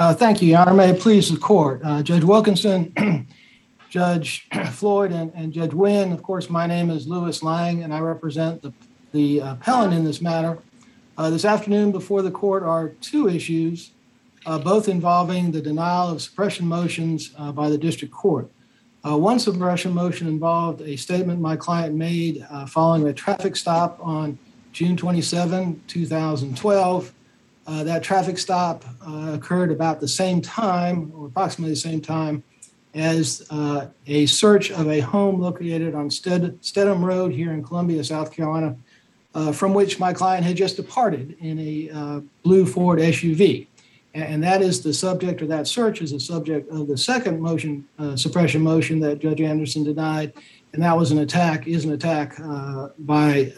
Thank you, Your Honor. May it please the court. Judge Wilkinson, Judge Floyd, and Judge Wynn. Of course, my name is Louis Lang, and I represent the appellant in this matter. This afternoon before the court are two issues, both involving the denial of suppression motions by the district court. One suppression motion involved a statement my client made following a traffic stop on June 27, 2012. That traffic stop occurred about the same time, or approximately the same time, as a search of a home located on Stedham Road here in Columbia, South Carolina, from which my client had just departed in a blue Ford SUV. And that is the subject, or that search is the subject of the second motion, suppression motion that Judge Anderson denied. And that was an attack by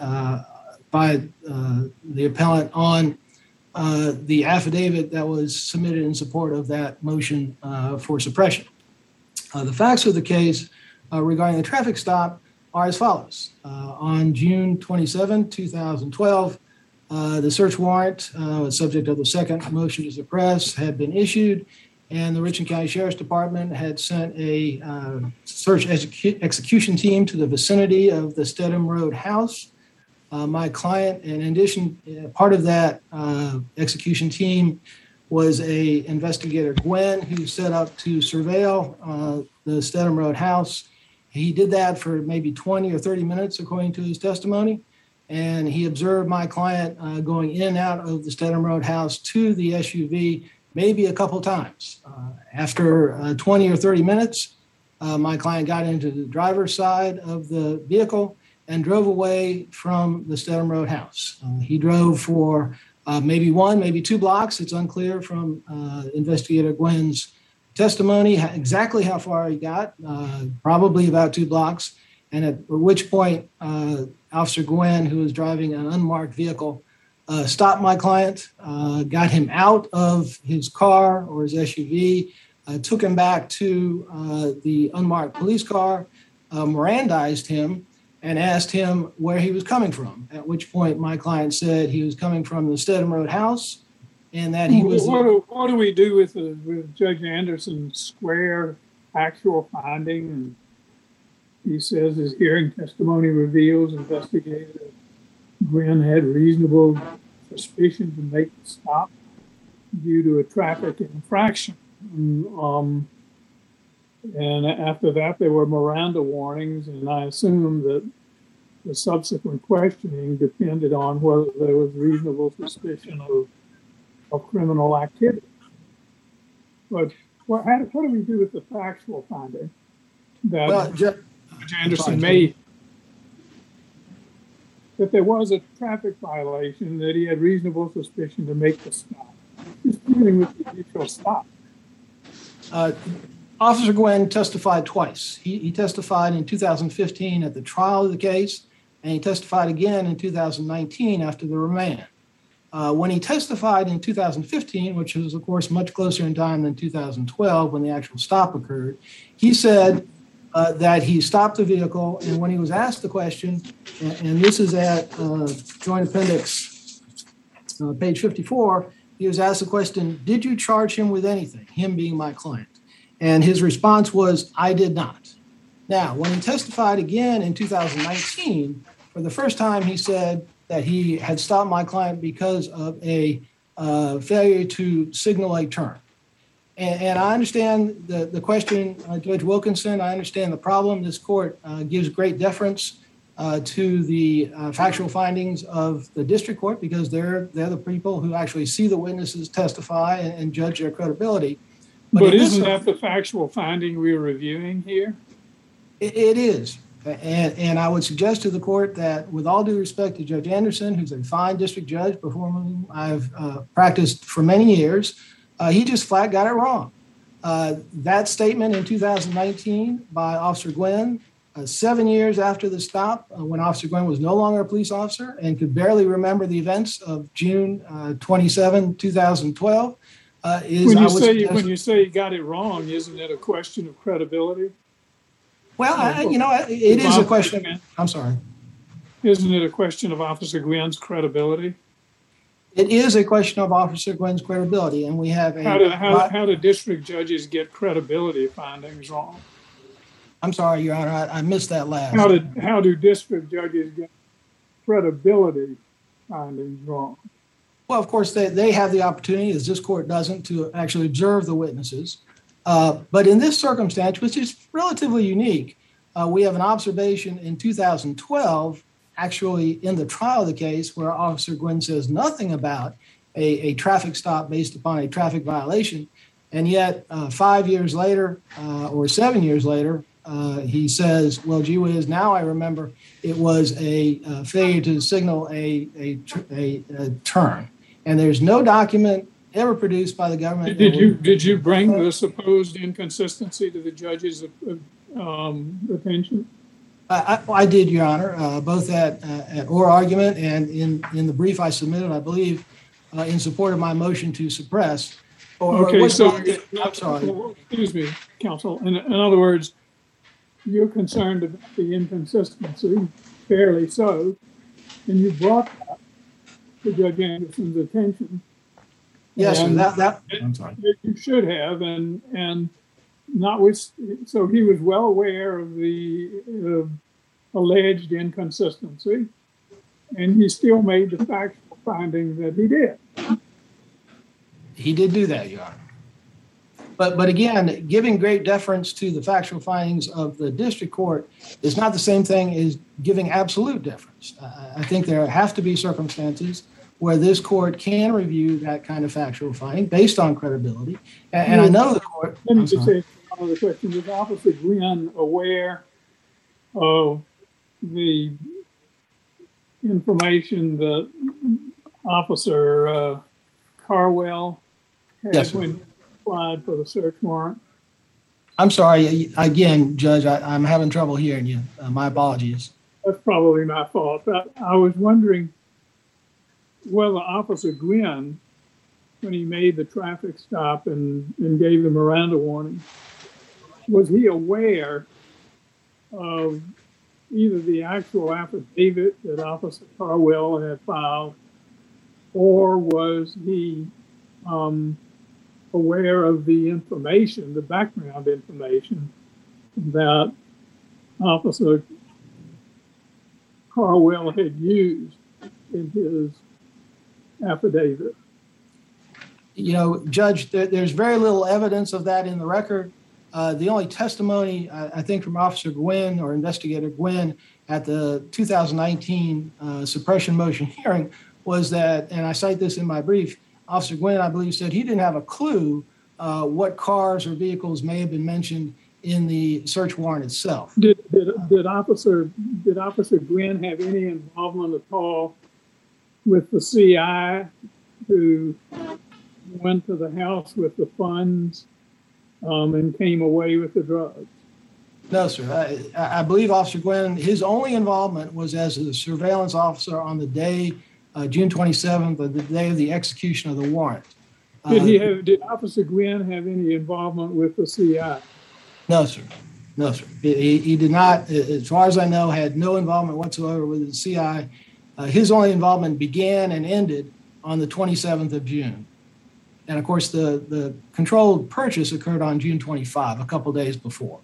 the appellant on the affidavit that was submitted in support of that motion for suppression. The facts of the case regarding the traffic stop are as follows. On June 27, 2012, the search warrant, subject of the second motion to suppress, had been issued, and the Richland County Sheriff's Department had sent a search execution team to the vicinity of the Stedham Road house. My client, and in addition, part of that execution team was a investigator, Gwen, who set up to surveil the Stedham Road house. He did that for maybe 20 or 30 minutes, according to his testimony, and he observed my client going in and out of the Stedham Road house to the SUV maybe a couple times. After 20 or 30 minutes, my client got into the driver's side of the vehicle and drove away from the Stedham Road house. He drove for maybe one, maybe 2 blocks. It's unclear from Investigator Gwen's testimony exactly how far he got, probably about 2 blocks. And at which point, Officer Gwen, who was driving an unmarked vehicle, stopped my client, got him out of his car or his SUV, took him back to the unmarked police car, Mirandized him, and asked him where he was coming from, at which point my client said he was coming from the Stedham Road house and that he was... What do we do with Judge Anderson's square actual finding? And he says his hearing testimony reveals Investigator Gwen had reasonable suspicion to make the stop due to a traffic infraction. And after that, there were Miranda warnings, and I assume that the subsequent questioning depended on whether there was reasonable suspicion of criminal activity. But what do we do with the factual finding that Judge Anderson made? That there was a traffic violation, that he had reasonable suspicion to make the stop. Just dealing with the initial stop. Officer Gwen testified twice. He testified in 2015 at the trial of the case, and he testified again in 2019 after the remand. When he testified in 2015, which was, of course, much closer in time than 2012 when the actual stop occurred, he said that he stopped the vehicle, and when he was asked the question, and this is at Joint Appendix page 54, he was asked the question, did you charge him with anything, him being my client? And his response was, I did not. Now, when he testified again in 2019, for the first time, he said that he had stopped my client because of a failure to signal a turn. And I understand the question, Judge Wilkinson. I understand the problem. This court gives great deference to the factual findings of the district court because they're the people who actually see the witnesses testify and judge their credibility. But isn't that the factual finding we're reviewing here? It is. And I would suggest to the court that with all due respect to Judge Anderson, who's a fine district judge before whom I've practiced for many years, he just flat got it wrong. That statement in 2019 by Officer Gwen, 7 years after the stop, when Officer Gwen was no longer a police officer and could barely remember the events of June 27, 2012, when you say he got it wrong, isn't it a question of credibility? Well, it is a question. I'm sorry. Isn't it a question of Officer Gwen's credibility? It is a question of Officer Gwynn's credibility, and we have a... How do district judges get credibility findings wrong? I'm sorry, Your Honor, I missed that last. How do district judges get credibility findings wrong? Well, of course, they have the opportunity, as this court doesn't, to actually observe the witnesses. But in this circumstance, which is relatively unique, we have an observation in 2012, actually in the trial of the case, where Officer Gwynn says nothing about a traffic stop based upon a traffic violation. And yet 5 years later, or 7 years later, he says, well, gee whiz, now I remember it was a failure to signal a turn. And there's no document ever produced by the government. Did you bring the supposed inconsistency to the judge's attention? I did, Your Honor, both at oral argument and in the brief I submitted, I believe, in support of my motion to suppress. I'm sorry. Excuse me, counsel. In other words, you're concerned about the inconsistency, fairly so, and you brought that to Judge Anderson's attention. Yes, and I'm sorry. You should have, and not with, so he was well aware of the alleged inconsistency, and he still made the factual finding that he did. He did do that, Your Honor. But again, giving great deference to the factual findings of the district court is not the same thing as giving absolute deference. I think there have to be circumstances where this court can review that kind of factual finding based on credibility. And I know the court... Let me just say another question. Was Officer Gwynn aware of the information that Officer Carwell had when he applied for the search warrant? I'm sorry. Again, Judge, I'm having trouble hearing you. My apologies. That's probably my fault. But I was wondering whether Officer Gwynn, when he made the traffic stop and gave the Miranda warning, was he aware of either the actual affidavit that Officer Carwell had filed, or was he aware of the information, the background information that Officer Carwell had used in his affidavit? You know, Judge, there's very little evidence of that in the record. The only testimony, I think, from Officer Gwynn or Investigator Gwynn at the 2019 suppression motion hearing was that, and I cite this in my brief, Officer Gwynn, I believe, said he didn't have a clue what cars or vehicles may have been mentioned in the search warrant itself. Did Officer Gwynn have any involvement at all with the CI who went to the house with the funds and came away with the drugs? No, sir. I believe Officer Gwynn, his only involvement was as a surveillance officer on the day, June 27th, the day of the execution of the warrant. Did Officer Gwynn have any involvement with the CI? No, sir. No, sir. He did not, as far as I know, had no involvement whatsoever with the CI. His only involvement began and ended on the 27th of June. And of course, the controlled purchase occurred on June 25, a couple days before.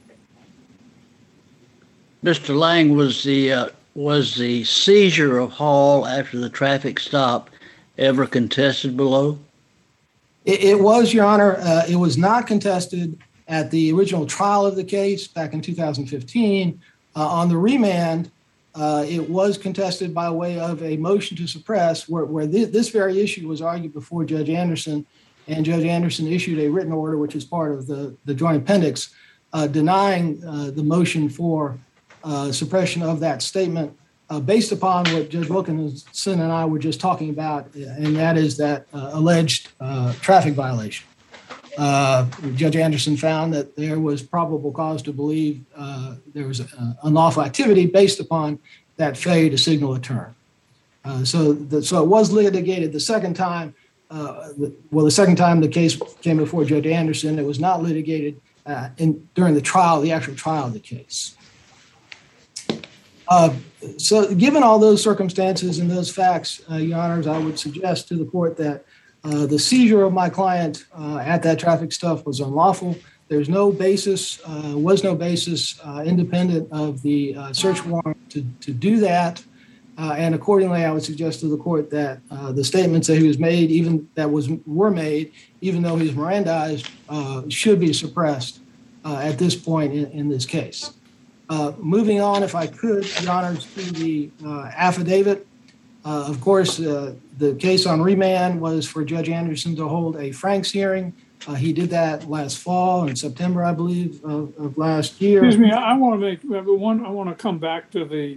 Mr. Lang, was the seizure of Hall after the traffic stop ever contested below? It was, Your Honor. It was not contested at the original trial of the case back in 2015. On the remand, it was contested by way of a motion to suppress where this very issue was argued before Judge Anderson, and Judge Anderson issued a written order, which is part of the joint appendix, denying the motion for suppression of that statement based upon what Judge Wilkinson and I were just talking about, and that is that alleged traffic violation. Judge Anderson found that there was probable cause to believe there was unlawful activity based upon that failure to signal a turn. So it was litigated the second time. The second time the case came before Judge Anderson, it was not litigated during the trial, the actual trial of the case. So given all those circumstances and those facts, Your Honors, I would suggest to the court that the seizure of my client at that traffic stop was unlawful. There's no basis, independent of the search warrant to do that. And accordingly, I would suggest to the court that the statements that he was made, were made, even though he's Mirandized, should be suppressed at this point in this case. Moving on, if I could, Your Honors, to the affidavit. Of course, the case on remand was for Judge Anderson to hold a Franks hearing. He did that last fall, in September, I believe, of last year. Excuse me, I want to come back to the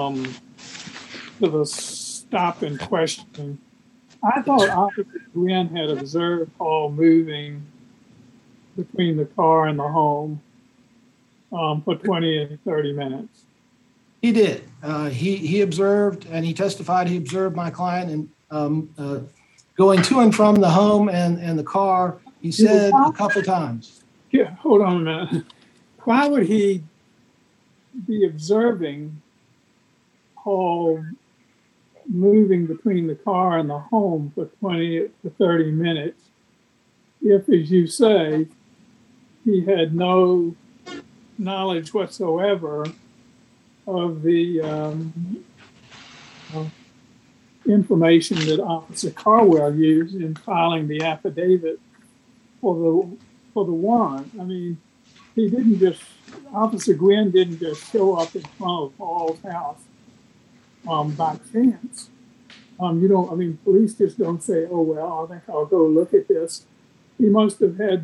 stop and question. I thought Officer Gwynn had observed Hall moving between the car and the home for 20 and 30 minutes. He did. He observed, and he testified he observed my client and going to and from the home and the car, he said a couple times. Yeah, hold on a minute. Why would he be observing Hall moving between the car and the home for 20 to 30 minutes if, as you say, he had no knowledge whatsoever of the information that Officer Carwell used in filing the affidavit for the warrant? I mean, Officer Gwynn didn't just show up in front of Hall's house by chance. Police just don't say, "Oh well, I think I'll go look at this." He must have had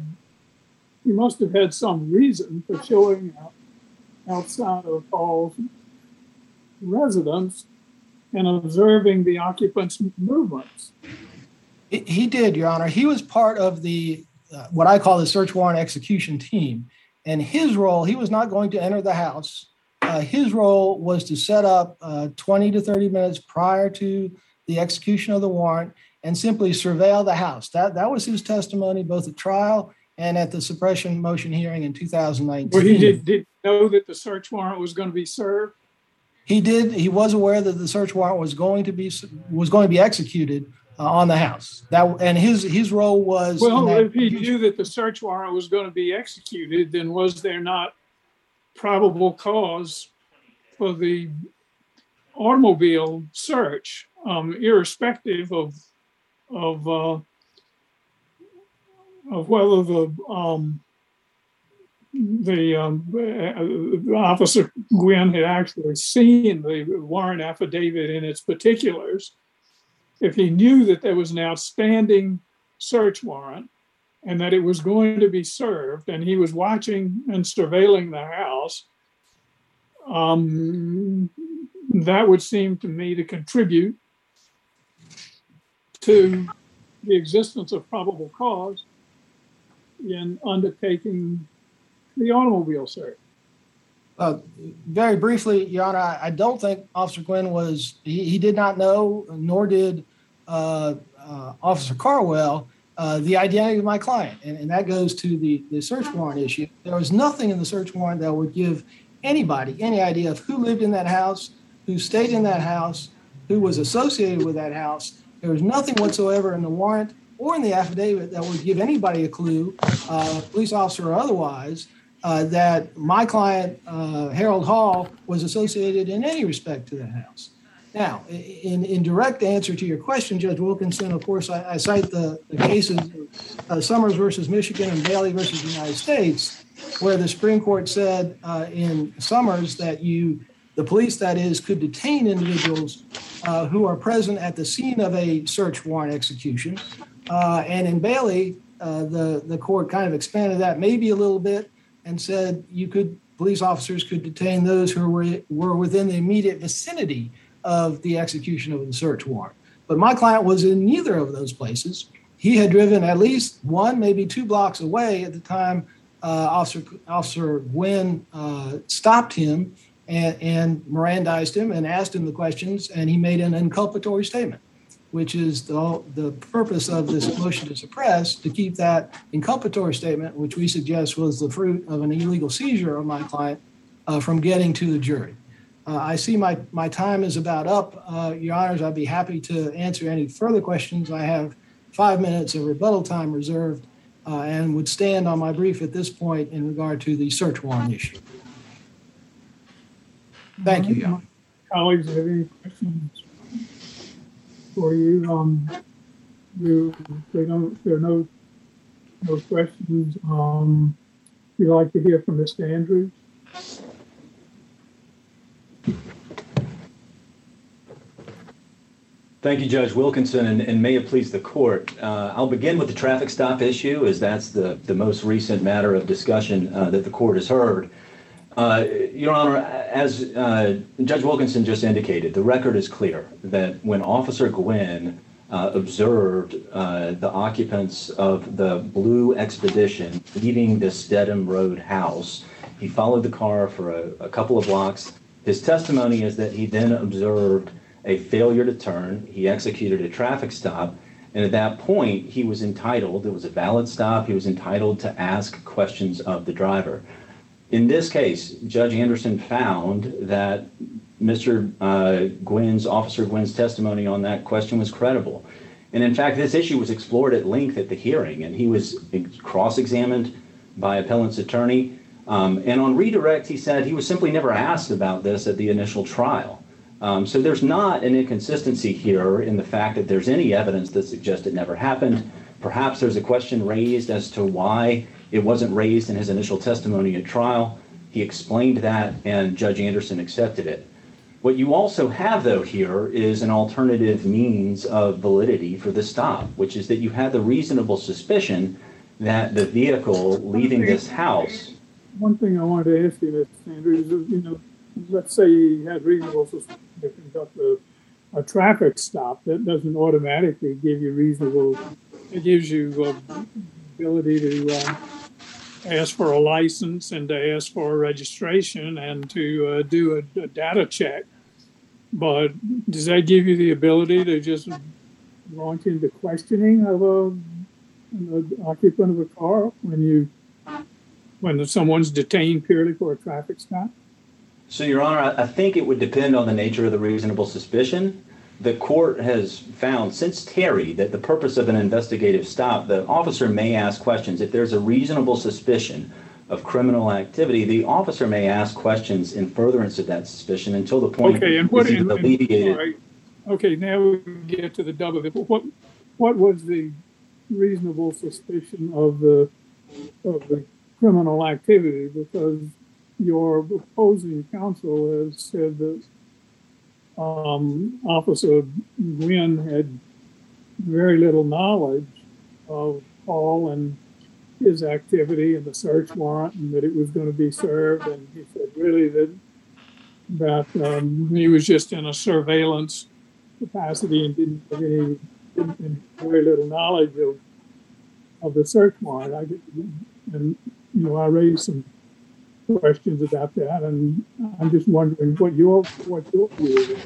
some reason for showing up outside of Hall's residence and observing the occupants' movements. He did, Your Honor. He was part of the what I call the search warrant execution team, and his role, he was not going to enter the house. His role was to set up 20 to 30 minutes prior to the execution of the warrant and simply surveil the house. That was his testimony, both at trial and at the suppression motion hearing in 2019. Well, he did know that the search warrant was going to be served? He did. He was aware that the search warrant was going to be executed on the house. And his role was. Well, if he knew that the search warrant was going to be executed, then was there not probable cause for the automobile search, irrespective of whether the Officer Gwynn had actually seen the warrant affidavit in its particulars? If he knew that there was an outstanding search warrant and that it was going to be served, and he was watching and surveilling the house, that would seem to me to contribute to the existence of probable cause in undertaking the automobile search. Very briefly, Your Honor, I don't think Officer Gwynn he did not know, nor did Officer Carwell, the identity of my client. And that goes to the search warrant issue. There was nothing in the search warrant that would give anybody any idea of who lived in that house, who stayed in that house, who was associated with that house. There was nothing whatsoever in the warrant or in the affidavit that would give anybody a clue, police officer or otherwise, that my client, Harold Hall, was associated in any respect to that house. Now, in direct answer to your question, Judge Wilkinson, of course, I cite the cases of Summers versus Michigan and Bailey versus the United States, where the Supreme Court said in Summers that the police, that is, could detain individuals who are present at the scene of a search warrant execution. And in Bailey, the court kind of expanded that maybe a little bit and said police officers could detain those who were within the immediate vicinity of the execution of the search warrant. But my client was in neither of those places. He had driven at least 1, maybe 2 blocks away at the time Officer Gwynn stopped him and Mirandized him and asked him the questions, and he made an inculpatory statement, which is the purpose of this motion to suppress, to keep that inculpatory statement, which we suggest was the fruit of an illegal seizure of my client, from getting to the jury. I see my time is about up. Your Honors, I'd be happy to answer any further questions. I have 5 minutes of rebuttal time reserved and would stand on my brief at this point in regard to the search warrant issue. Thank you, Your Honor. Colleagues, have any questions for you? There are no questions. We'd like to hear from Mr. Andrews. Thank you, Judge Wilkinson, and may it please the court. I'll begin with the traffic stop issue, as that's the most recent matter of discussion that the court has heard. Your Honor, as Judge Wilkinson just indicated, the record is clear that when Officer Gwynn observed the occupants of the blue Expedition leaving the Stedham Road house, he followed the car for a couple of blocks. His testimony is that he then observed a failure to turn. He executed a traffic stop, and at that point, he was entitled, it was a valid stop, he was entitled to ask questions of the driver. In this case, Judge Anderson found that Officer Gwynn's testimony on that question was credible. And in fact, this issue was explored at length at the hearing, and he was cross-examined by appellant's attorney. And on redirect, he said he was simply never asked about this at the initial trial. So there's not an inconsistency here in the fact that there's any evidence that suggests it never happened. Perhaps there's a question raised as to why it wasn't raised in his initial testimony at trial. He explained that, and Judge Anderson accepted it. What you also have, though, here is an alternative means of validity for the stop, which is that you had the reasonable suspicion that the vehicle leaving this house. One thing I wanted to ask you, Mr. Andrews, let's say you had reasonable suspicion to conduct a traffic stop. That doesn't automatically give you it gives you ability to ask for a license and to ask for a registration and to do a data check. But does that give you the ability to just launch into questioning of an occupant of a car when someone's detained purely for a traffic stop? So, Your Honor, I think it would depend on the nature of the reasonable suspicion. The court has found since Terry that the purpose of an investigative stop, the officer may ask questions. If there's a reasonable suspicion of criminal activity, the officer may ask questions in furtherance of that suspicion until the point it's alleviated. Right. Okay, now we get to the double. What was the reasonable suspicion of the criminal activity? Because your opposing counsel has said that Officer Gwynn had very little knowledge of Paul and his activity and the search warrant, and that it was going to be served. And he said really that he was just in a surveillance capacity and didn't have very little knowledge of the search warrant. I raised some questions about that, and I'm just wondering what your view is.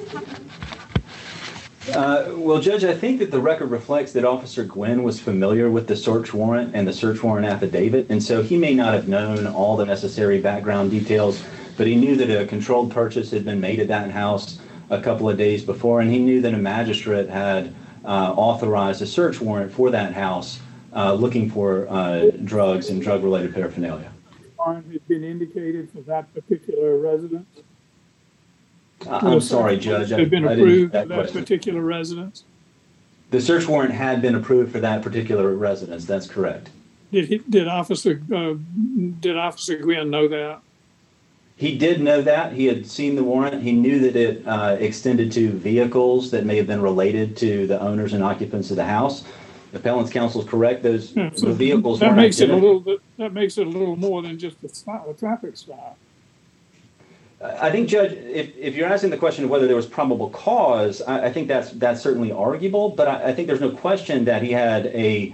Well, Judge, I think that the record reflects that Officer Gwynn was familiar with the search warrant and the search warrant affidavit, and so he may not have known all the necessary background details, but he knew that a controlled purchase had been made at that house a couple of days before, and he knew that a magistrate had authorized a search warrant for that house looking for drugs and drug-related paraphernalia. Warrant had been indicated for that particular residence? I'm sorry, Judge. Had been approved for that particular residence? The search warrant had been approved for that particular residence. That's correct. Did Officer Gwynn know that? He did know that. He had seen the warrant. He knew that it extended to vehicles that may have been related to the owners and occupants of the house. The appellant's counsel is correct. The vehicles that makes it a little bit. That makes it a little more than just a traffic stop. I think, Judge, if you're asking the question of whether there was probable cause, I think that's certainly arguable. But I think there's no question that he had a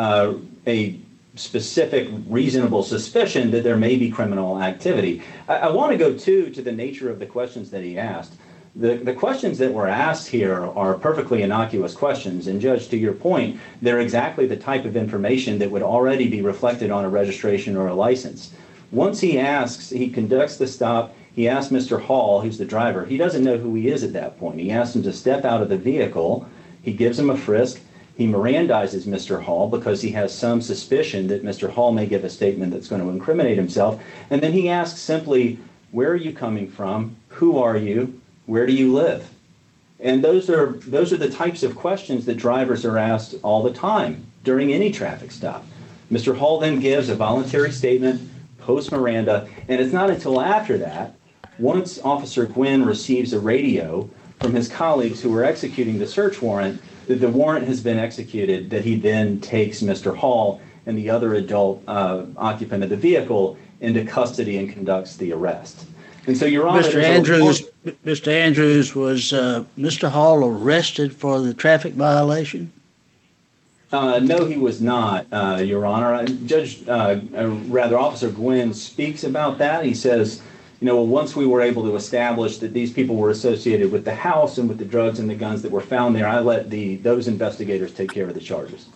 specific reasonable suspicion that there may be criminal activity. I want to go to the nature of the questions that he asked. The questions that were asked here are perfectly innocuous questions. And Judge, to your point, they're exactly the type of information that would already be reflected on a registration or a license. Once he asks, he conducts the stop, He asked Mr. Hall, who's the driver, he doesn't know who he is at that point. He asks him to step out of the vehicle. He gives him a frisk. He Mirandizes Mr. Hall because he has some suspicion that Mr. Hall may give a statement that's going to incriminate himself. And then he asks simply, where are you coming from? Who are you? Where do you live? And those are the types of questions that drivers are asked all the time during any traffic stop. Mr. Hall then gives a voluntary statement post Miranda, and it's not until after that, once Officer Gwynn receives a radio from his colleagues who are executing the search warrant, that the warrant has been executed, that he then takes Mr. Hall and the other adult occupant of the vehicle into custody and conducts the arrest. And so, Your Honor, Mr. Andrews, was Mr. Hall arrested for the traffic violation? No, he was not, Your Honor. Officer Gwynn speaks about that. He says, once we were able to establish that these people were associated with the house and with the drugs and the guns that were found there, I let those investigators take care of the charges.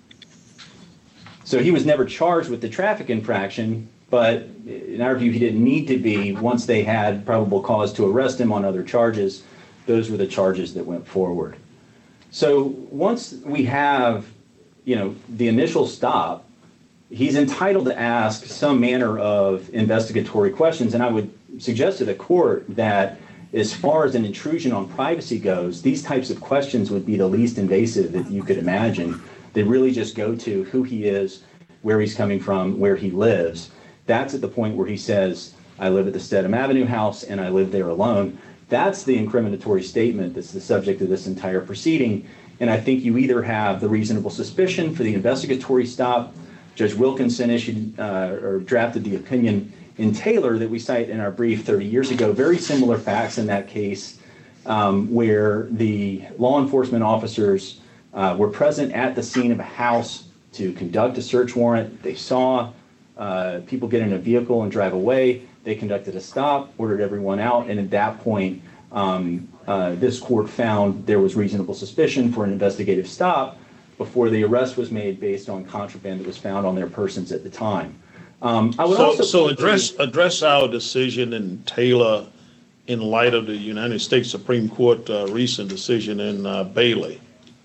So he was never charged with the traffic infraction, but in our view, he didn't need to be. Once they had probable cause to arrest him on other charges, those were the charges that went forward. So once we have, the initial stop, he's entitled to ask some manner of investigatory questions. And I would suggest to the court that as far as an intrusion on privacy goes, these types of questions would be the least invasive that you could imagine. They really just go to who he is, where he's coming from, where he lives. That's at the point where he says, I live at the Stedham Avenue house and I live there alone. That's the incriminatory statement that's the subject of this entire proceeding. And I think you either have the reasonable suspicion for the investigatory stop. Judge Wilkinson issued or drafted the opinion in Taylor that we cite in our brief 30 years ago. Very similar facts in that case where the law enforcement officers were present at the scene of a house to conduct a search warrant. They saw people get in a vehicle and drive away. They conducted a stop, ordered everyone out, and at that point, this court found there was reasonable suspicion for an investigative stop before the arrest was made based on contraband that was found on their persons at the time. I would address our decision in Taylor in light of the United States Supreme Court recent decision in Bailey.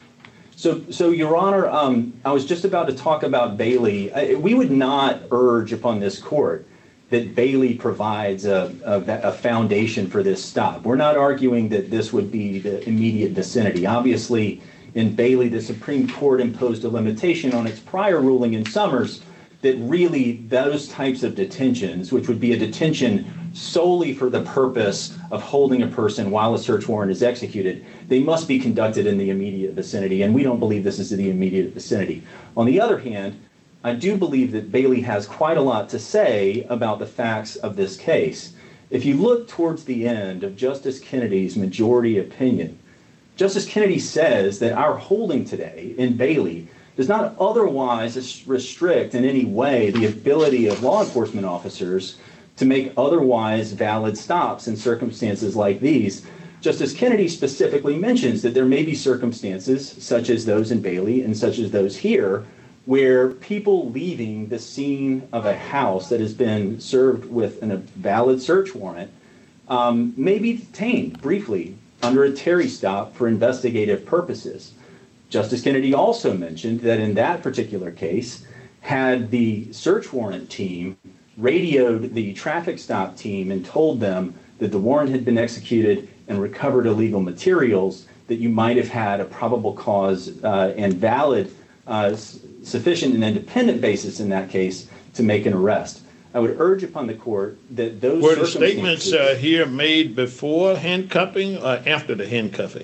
So, Your Honor, I was just about to talk about Bailey. We would not urge upon this court that Bailey provides a foundation for this stop. We're not arguing that this would be the immediate vicinity. Obviously, in Bailey, the Supreme Court imposed a limitation on its prior ruling in Summers that really those types of detentions, which would be a detention solely for the purpose of holding a person while a search warrant is executed, they must be conducted in the immediate vicinity, and we don't believe this is the immediate vicinity. On the other hand, I do believe that Bailey has quite a lot to say about the facts of this case. If you look towards the end of Justice Kennedy's majority opinion, Justice Kennedy says that our holding today in Bailey does not otherwise restrict in any way the ability of law enforcement officers to make otherwise valid stops in circumstances like these. Justice Kennedy specifically mentions that there may be circumstances such as those in Bailey and such as those here where people leaving the scene of a house that has been served with a valid search warrant may be detained briefly under a Terry stop for investigative purposes. Justice Kennedy also mentioned that in that particular case, had the search warrant team radioed the traffic stop team and told them that the warrant had been executed and recovered illegal materials, that you might have had a probable cause and valid, sufficient and independent basis in that case to make an arrest. I would urge upon the court that those were the statements here made before handcuffing or after the handcuffing?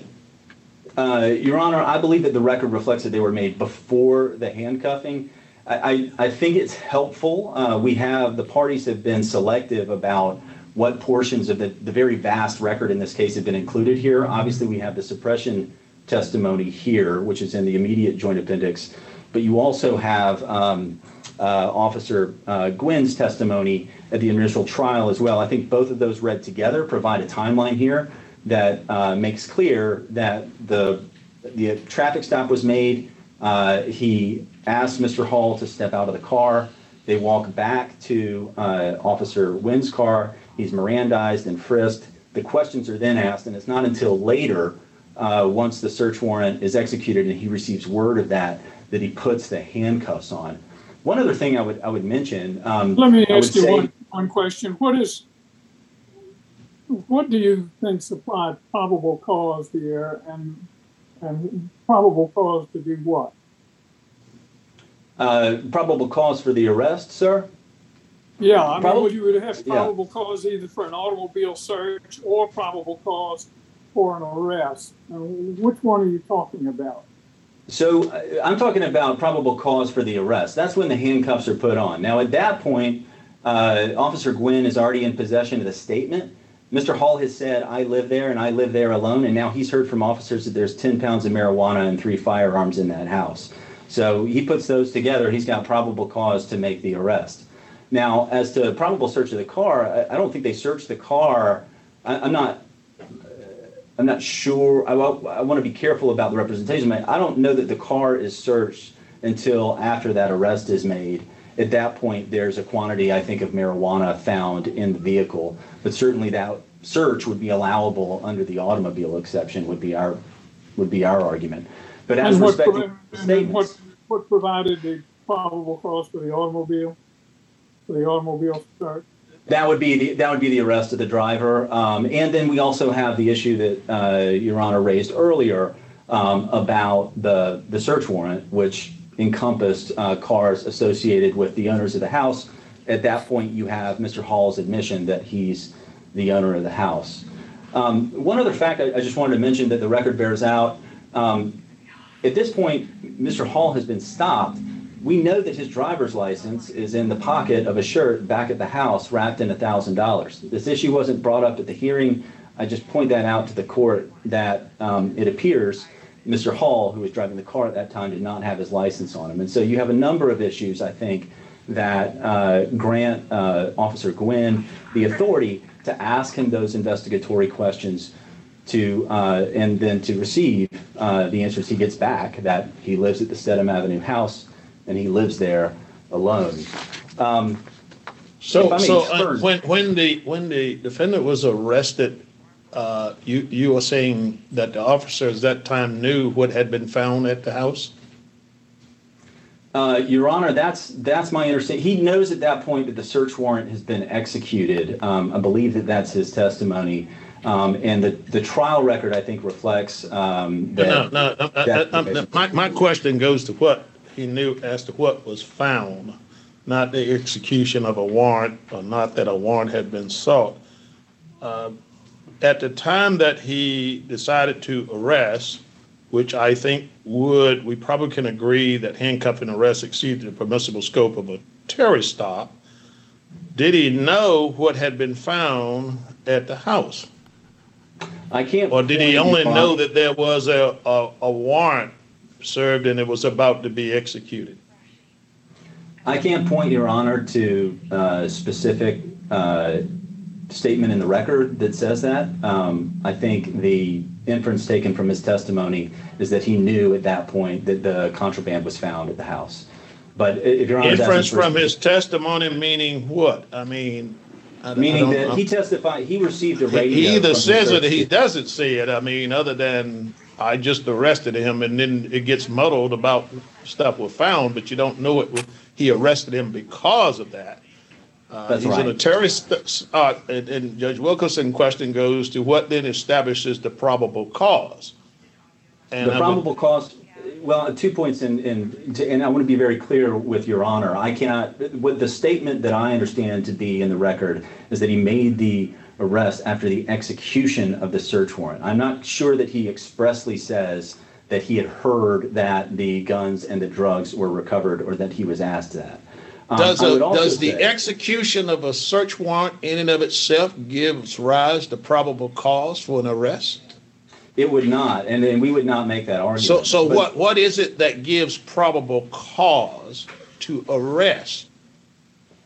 Your Honor, I believe that the record reflects that they were made before the handcuffing. I think it's helpful. The parties have been selective about what portions of the very vast record in this case have been included here. Obviously, we have the suppression testimony here, which is in the immediate joint appendix, but you also have Officer Gwynn's testimony at the initial trial as well. I think both of those read together provide a timeline here that makes clear that the traffic stop was made. He asked Mr. Hall to step out of the car. They walk back to Officer Gwynn's car. He's Mirandized and frisked. The questions are then asked, and it's not until later, once the search warrant is executed and he receives word of that, that he puts the handcuffs on. One other thing I would mention. Let me ask you one question. What do you think supplied probable cause here, and probable cause to do what? Probable cause for the arrest, sir? Yeah, I mean, you would have probable cause either for an automobile search or probable cause for an arrest. Which one are you talking about? So I'm talking about probable cause for the arrest. That's when the handcuffs are put on. Now, at that point, Officer Gwynn is already in possession of the statement. Mr. Hall has said, I live there and I live there alone. And now he's heard from officers that there's 10 pounds of marijuana and 3 firearms in that house. So he puts those together. He's got probable cause to make the arrest. Now, as to probable search of the car, I don't think they searched the car. I'm not sure. I want to be careful about the representation. I don't know that the car is searched until after that arrest is made. At that point, there's a quantity, I think, of marijuana found in the vehicle. But certainly that search would be allowable under the automobile exception would be our argument. But as respecting statements, what provided the probable cause for the automobile? For the automobile search? That would be the arrest of the driver, and then we also have the issue that Your Honor raised earlier about the search warrant, which encompassed cars associated with the owners of the house. At that point, you have Mr. Hall's admission that he's the owner of the house. One other fact I just wanted to mention that the record bears out. At this point, Mr. Hall has been stopped. We know that his driver's license is in the pocket of a shirt back at the house wrapped in $1,000. This issue wasn't brought up at the hearing. I just point that out to the court that it appears Mr. Hall, who was driving the car at that time, did not have his license on him. And so you have a number of issues, I think, that grant Officer Gwynn the authority to ask him those investigatory questions and then to receive the answers he gets back, that he lives at the Stedham Avenue house and he lives there alone. When the defendant was arrested, you were saying that the officers at that time knew what had been found at the house? Your Honor, that's my understanding. He knows at that point that the search warrant has been executed. I believe that's his testimony. And the trial record, I think, reflects that. My question goes to what he knew as to what was found, not the execution of a warrant, or not that a warrant had been sought. At the time that he decided to arrest, which I think we probably can agree that handcuffing and arrest exceeded the permissible scope of a Terry stop, did he know what had been found at the house? I can't. Or did he only know that there was a warrant served and it was about to be executed? I can't point, Your Honor, to a specific statement in the record that says that. I think the inference taken from his testimony is that he knew at that point that the contraband was found at the house. But if Your Honor, inference from his testimony meaning what? I mean, meaning that he testified, he received a radio. He either says it or he doesn't say it. I mean, other than I just arrested him, and then it gets muddled about stuff was found, but you don't know it. He arrested him because of that. He's right. In a terrorist, and Judge Wilkinson's question goes to what then establishes the probable cause. And the probable cause. Well, 2 points, and I want to be very clear with Your Honor. I cannot. With the statement that I understand to be in the record is that he made the arrest after the execution of the search warrant. I'm not sure that he expressly says that he had heard that the guns and the drugs were recovered, or that he was asked that. Does the execution of a search warrant in and of itself gives rise to probable cause for an arrest? It would not, and then we would not make that argument. So what is it that gives probable cause to arrest?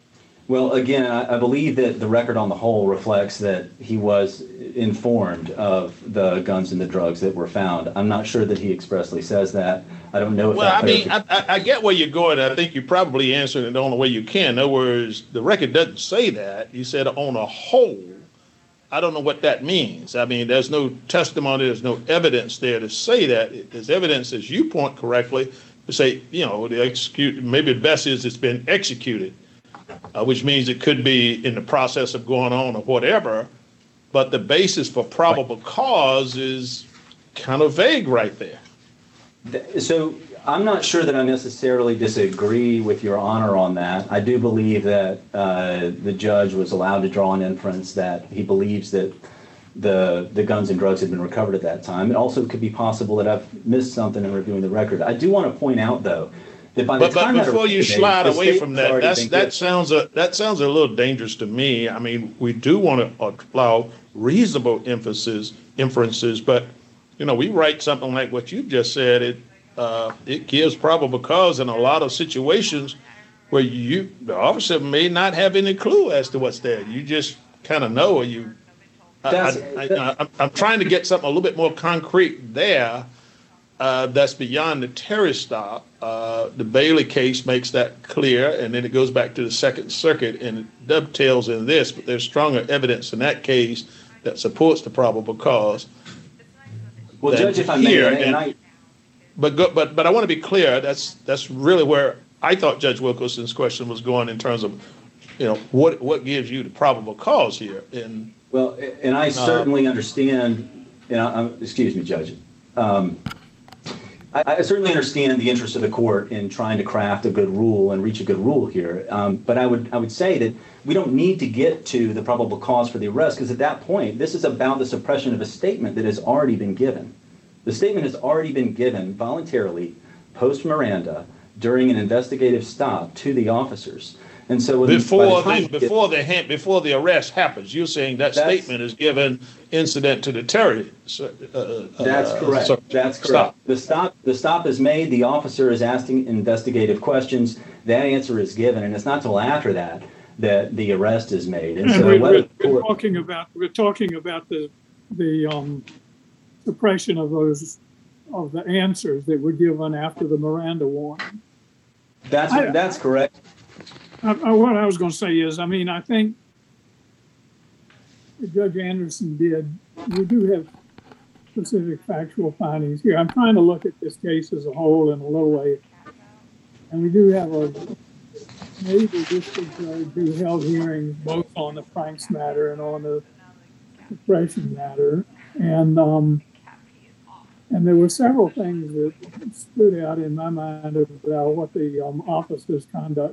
Well, again, I believe that the record on the whole reflects that he was informed of the guns and the drugs that were found. I'm not sure that he expressly says that. I don't know if Well, that I mean, I get where you're going. I think you probably answered it the only way you can. In other words, the record doesn't say that. You said on a whole. I don't know what that means. I mean, there's no testimony, there's no evidence there to say that. There's evidence, as you point correctly, to say, you know, the execute. Maybe the best is it's been executed, which means it could be in the process of going on or whatever. But the basis for probable cause is kind of vague right there. So I'm not sure that I necessarily disagree with Your Honor on that. I do believe that the judge was allowed to draw an inference that he believes that the guns and drugs had been recovered at that time. It also could be possible that I've missed something in reviewing the record. I do want to point out, though, that by the time but before you slide away from that, that sounds a little dangerous to me. I mean, we do want to allow reasonable inferences, but you know, we write something like what you just said. It gives probable cause in a lot of situations where the officer may not have any clue as to what's there. You just kind of know, or you. I'm trying to get something a little bit more concrete there. That's beyond the Terry stop. The Bailey case makes that clear, and then it goes back to the Second Circuit and it dovetails in this. But there's stronger evidence in that case that supports the probable cause. Well, Judge, if I may, but I want to be clear. That's really where I thought Judge Wilkerson's question was going in terms of, you know, what gives you the probable cause here. And I certainly understand. Excuse me, Judge. I certainly understand the interest of the court in trying to craft a good rule and reach a good rule here. But I would say that we don't need to get to the probable cause for the arrest, because at that point, this is about the suppression of a statement that has already been given. The statement has already been given voluntarily post Miranda during an investigative stop to the officers. And so before the arrest happens, you're saying that statement is given incident to the Terry. That's correct. That's correct. The stop is made. The officer is asking investigative questions. That answer is given, and it's not till after that the arrest is made. And so we're talking about the suppression of the answers that were given after the Miranda warning. That's correct. What I was going to say is, I mean, I think Judge Anderson did. We do have specific factual findings here. I'm trying to look at this case as a whole in a little way. And we do have a naval district judge who held hearings both on the Franks matter and on the suppression matter. And there were several things that stood out in my mind about what the officer's conduct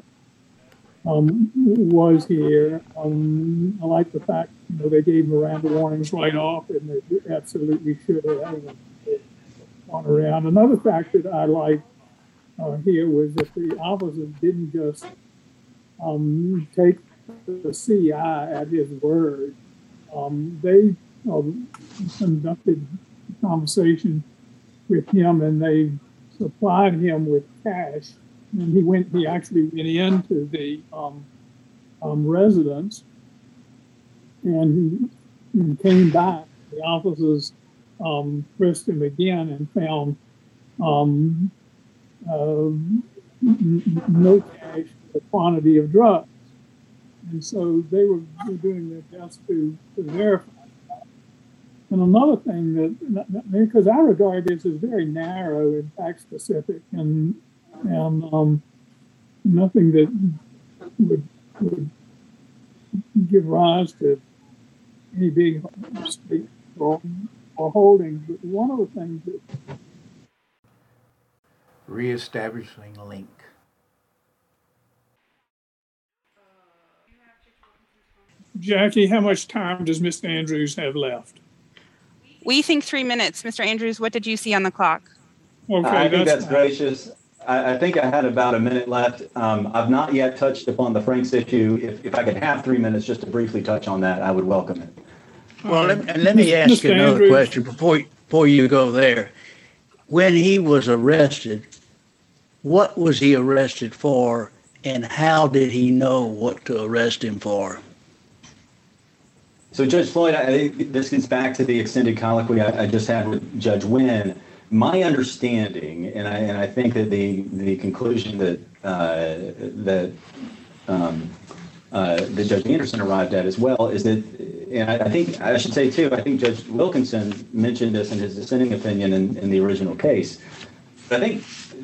was here. I like the fact, you know, they gave Miranda warnings right off, and they absolutely should have gone around. Another fact that I liked here was that the officers didn't just take the CI at his word. They conducted a conversation with him, and they supplied him with cash. And he actually went into the residence, and he came back. The officers frisked him again and found no cash, a quantity of drugs. And so they were doing their best to verify that. And another thing that, because I regard this as very narrow and fact specific, and nothing that would give rise to any big mistake or holding. But one of the things that reestablishing link. Jackie, how much time does Mr. Andrews have left? We think 3 minutes. Mr. Andrews, what did you see on the clock? Okay, I think that's gracious. I think I had about a minute left. I've not yet touched upon the Franks issue. If I could have 3 minutes just to briefly touch on that, I would welcome it. Well, let me ask you another Andrews. question before you go there. When he was arrested, what was he arrested for, And how did he know what to arrest him for? So, Judge Floyd, I think this gets back to the extended colloquy I just had with Judge Wynn. My understanding, and I think that the conclusion that Judge Anderson arrived at as well is that, and I think I should say too, I think Judge Wilkinson mentioned this in his dissenting opinion in the original case. But I think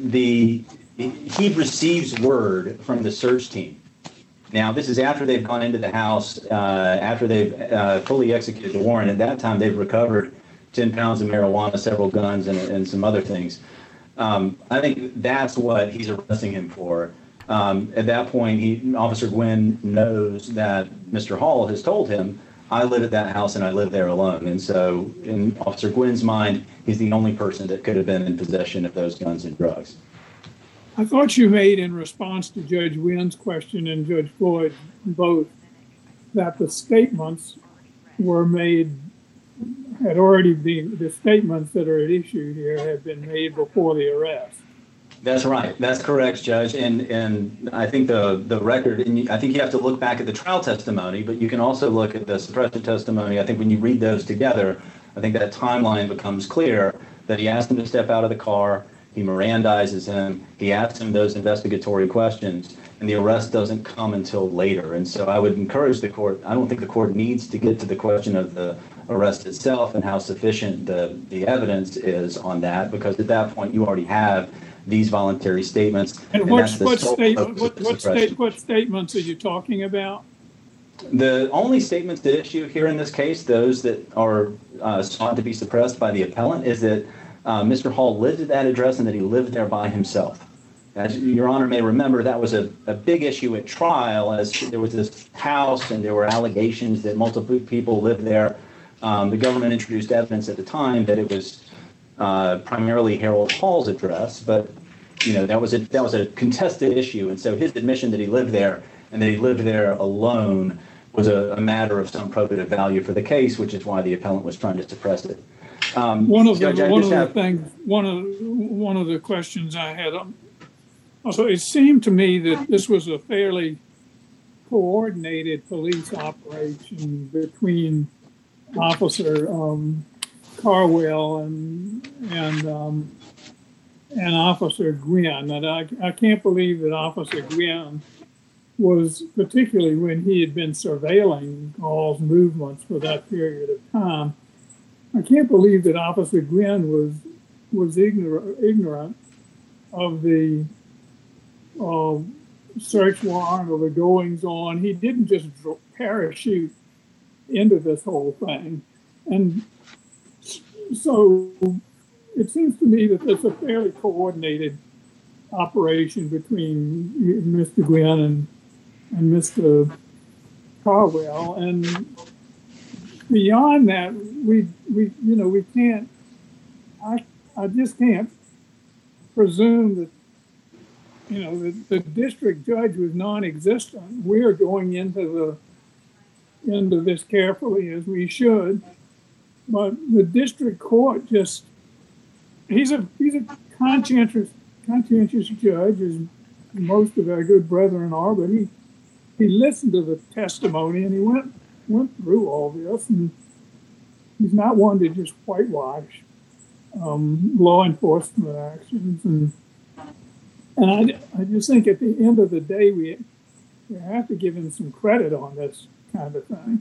he receives word from the search team. Now, this is after they've gone into the house, after they've fully executed the warrant. At that time, they've recovered 10 pounds of marijuana, several guns, and some other things. I think that's what he's arresting him for. At that point, Officer Gwynn knows that Mr. Hall has told him, I live at that house and I live there alone. And so in Officer Gwynn's mind, he's the only person that could have been in possession of those guns and drugs. I thought you made in response to Judge Wynn's question and Judge Floyd both that the statements were made, had already been, the statements that are at issue here had been made before the arrest. That's right. That's correct, Judge. And I think the record, and I think you have to look back at the trial testimony, but you can also look at the suppression testimony. I think when you read those together, I think that timeline becomes clear that he asked him to step out of the car. He Mirandizes him. He asks him those investigatory questions, and the arrest doesn't come until later. And so I would encourage the court. I don't think the court needs to get to the question of the arrest itself and how sufficient the evidence is on that, because at that point you already have these voluntary statements. And what statements are you talking about? The only statements at issue here in this case, those that are sought to be suppressed by the appellant, is that Mr. Hall lived at that address and that he lived there by himself. As Your Honor may remember, that was a big issue at trial, as there was this house and there were allegations that multiple people lived there. The government introduced evidence at the time that it was primarily Harold Hall's address, but that was a contested issue, and so his admission that he lived there and that he lived there alone was a matter of some probative value for the case, which is why the appellant was trying to suppress it. One of the questions I had. Also, it seemed to me that this was a fairly coordinated police operation between Officer Carwell and Officer Gwynn. And I can't believe that Officer Gwynn was, particularly when he had been surveilling Hall's movements for that period of time, I can't believe that Officer Gwynn was ignorant of the search warrant or the goings on. He didn't just parachute into this whole thing. And so it seems to me that it's a fairly coordinated operation between Mr. Gwynn and Mr. Carwell. And beyond that, we can't, I just can't presume that, the district judge was non-existent. We're going into this carefully as we should, but the district court he's a conscientious judge, as most of our good brethren are, but he listened to the testimony and he went through all this, and he's not one to just whitewash law enforcement actions. And I just think at the end of the day, we have to give him some credit on this kind of thing.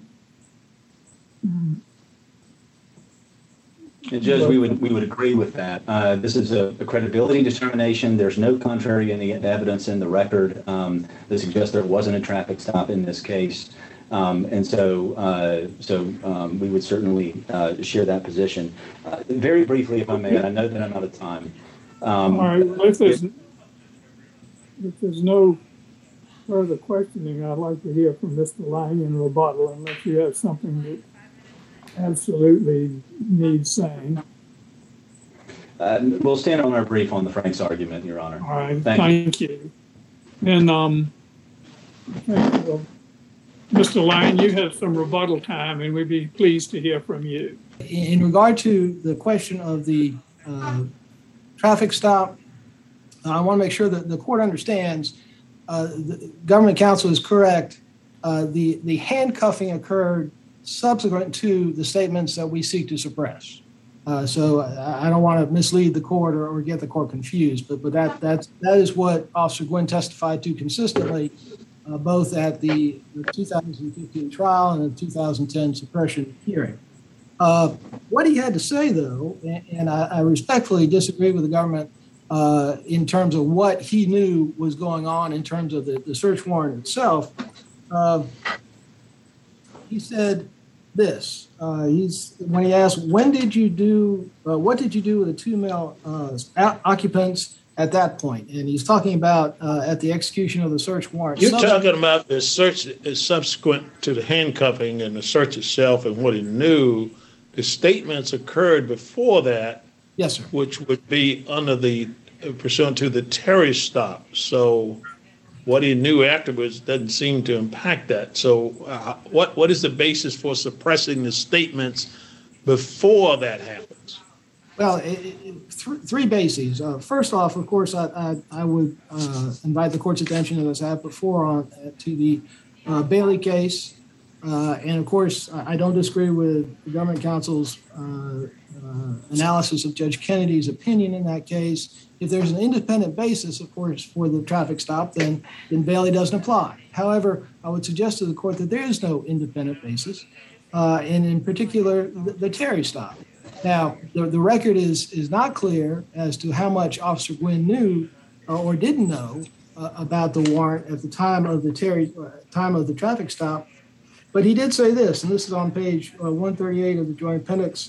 And Judge, we would agree with that. This is a credibility determination. There's no contrary evidence in the record that suggests there wasn't a traffic stop in this case. And so we would certainly share that position. Very briefly, if I may, and I know that I'm out of time. All right. Well, if there's no further questioning, I'd like to hear from Mr. Lang in rebuttal, unless you have something that absolutely needs saying. We'll stand on our brief on the Franks argument, Your Honor. All right. Thank you. And Mr. Lang, you have some rebuttal time, and we'd be pleased to hear from you. In regard to the question of the traffic stop, I want to make sure that the court understands the government counsel is correct. The handcuffing occurred subsequent to the statements that we seek to suppress. So I don't want to mislead the court or get the court confused, but that is what Officer Gwynn testified to consistently, both at the 2015 trial and the 2010 suppression hearing. What he had to say, though, and I respectfully disagree with the government in terms of what he knew was going on in terms of the search warrant itself. He said this. When he asked, what did you do with the 2 male occupants at that point? And he's talking about at the execution of the search warrant. You're talking about the search subsequent to the handcuffing and the search itself and what he knew. The statements occurred before that. Yes, sir. Which would be under the pursuant to the Terry stop. So what he knew afterwards doesn't seem to impact that. So what is the basis for suppressing the statements before that happens? Well, three bases. First off, of course, I would invite the court's attention, as I have before, to the Bailey case. And of course, I don't disagree with the government counsel's analysis of Judge Kennedy's opinion in that case. If there's an independent basis, of course, for the traffic stop, then Bailey doesn't apply. However, I would suggest to the court that there is no independent basis, and in particular, the Terry stop. Now, the record is not clear as to how much Officer Gwynn knew or didn't know about the warrant at the time of the traffic stop. But he did say this, and this is on page 138 of the Joint Appendix,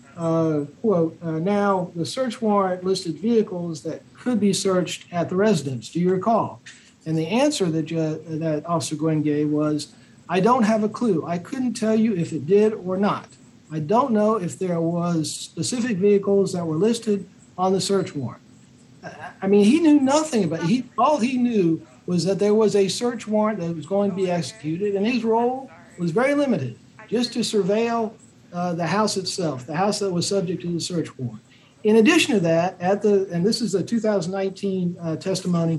quote, now the search warrant listed vehicles that could be searched at the residence. Do you recall? And the answer that Officer Gwynn gave was, I don't have a clue. I couldn't tell you if it did or not. I don't know if there was specific vehicles that were listed on the search warrant. I mean, he knew nothing about it. All he knew was that there was a search warrant that was going to be executed, and his role was very limited, just to surveil the house itself, the house that was subject to the search warrant. In addition to that, and this is a 2019 testimony.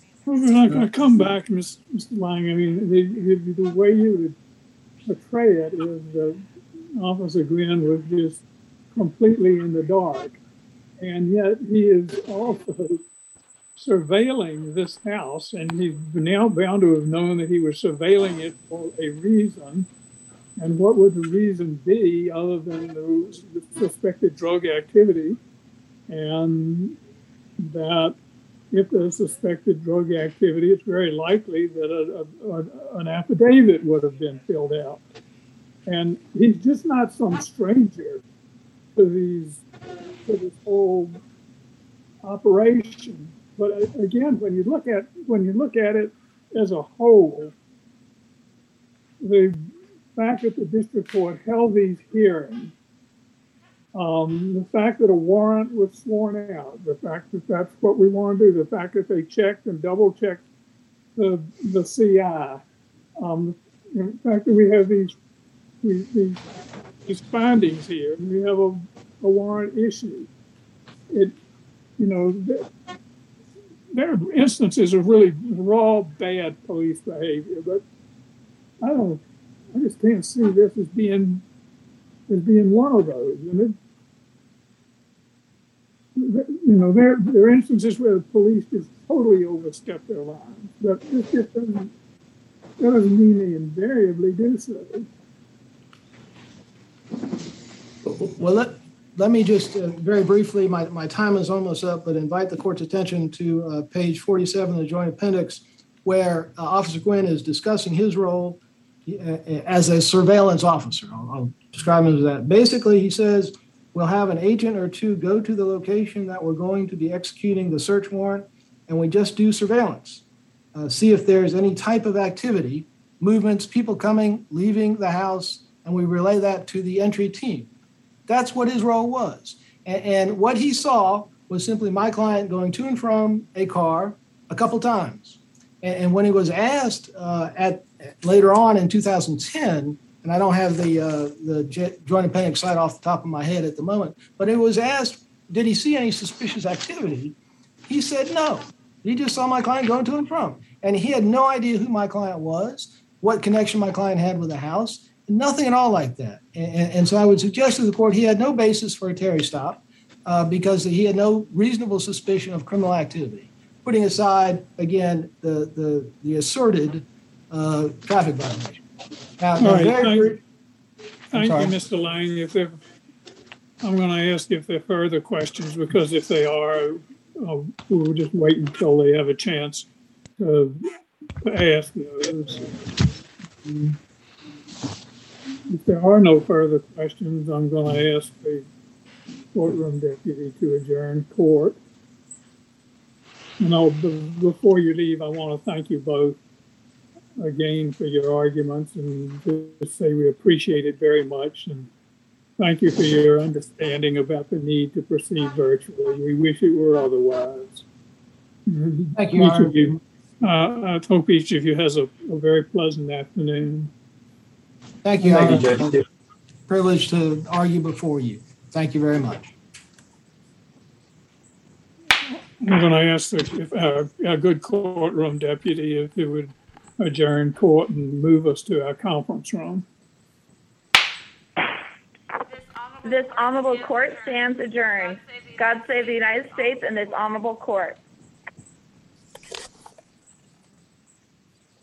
I come back, Mr. Lang. I mean, the way you would portray it is that Officer Gwynn was just completely in the dark, and yet he is also surveilling this house, and he's now bound to have known that he was surveilling it for a reason. And what would the reason be other than the suspected drug activity? And that if there's suspected drug activity, it's very likely that an affidavit would have been filled out. And he's just not some stranger to this whole operation. But again, when you look at it as a whole, the fact that the district court held these hearings, the fact that a warrant was sworn out, the fact that that's what we want to do, the fact that they checked and double checked the CI, the fact that we have these findings here, and we have a warrant issued. There are instances of really raw bad police behavior, but I just can't see this as being one of those. And there are instances where the police just totally overstep their lines. But this just doesn't mean they invariably do so. Well, let me just very briefly, my time is almost up, but invite the court's attention to page 47 of the Joint Appendix, where Officer Gwynn is discussing his role as a surveillance officer. I'll describe him as that. Basically, he says, we'll have an agent or two go to the location that we're going to be executing the search warrant, and we just do surveillance. See if there's any type of activity, movements, people coming, leaving the house, and we relay that to the entry team. That's what his role was. And what he saw was simply my client going to and from a car a couple times. And when he was asked later on in 2010, and I don't have the Joint Appendix site off the top of my head at the moment, but it was asked, did he see any suspicious activity? He said no. He just saw my client going to and from. And he had no idea who my client was, what connection my client had with the house, nothing at all like that. And so I would suggest to the court he had no basis for a Terry stop because he had no reasonable suspicion of criminal activity, putting aside, again, the asserted traffic violation. Now, All right, thank sorry. you, Mr. Lang. I'm going to ask if there are further questions, because if they are, we'll just wait until they have a chance to ask those. If there are no further questions, I'm going to ask the courtroom deputy to adjourn court. And before you leave, I want to thank you both again for your arguments and just say we appreciate it very much. And thank you for your understanding about the need to proceed virtually. We wish it were otherwise. Thank you, Your Honor. Each of you, I hope each of you has a very pleasant afternoon. Thank you, Your Thank you, Honor. Judge. Privileged to argue before you. Thank you very much. I'm going to ask if our good courtroom deputy if he would adjourn court and move us to our conference room. This honorable court stands adjourned. God save the United States and this honorable court.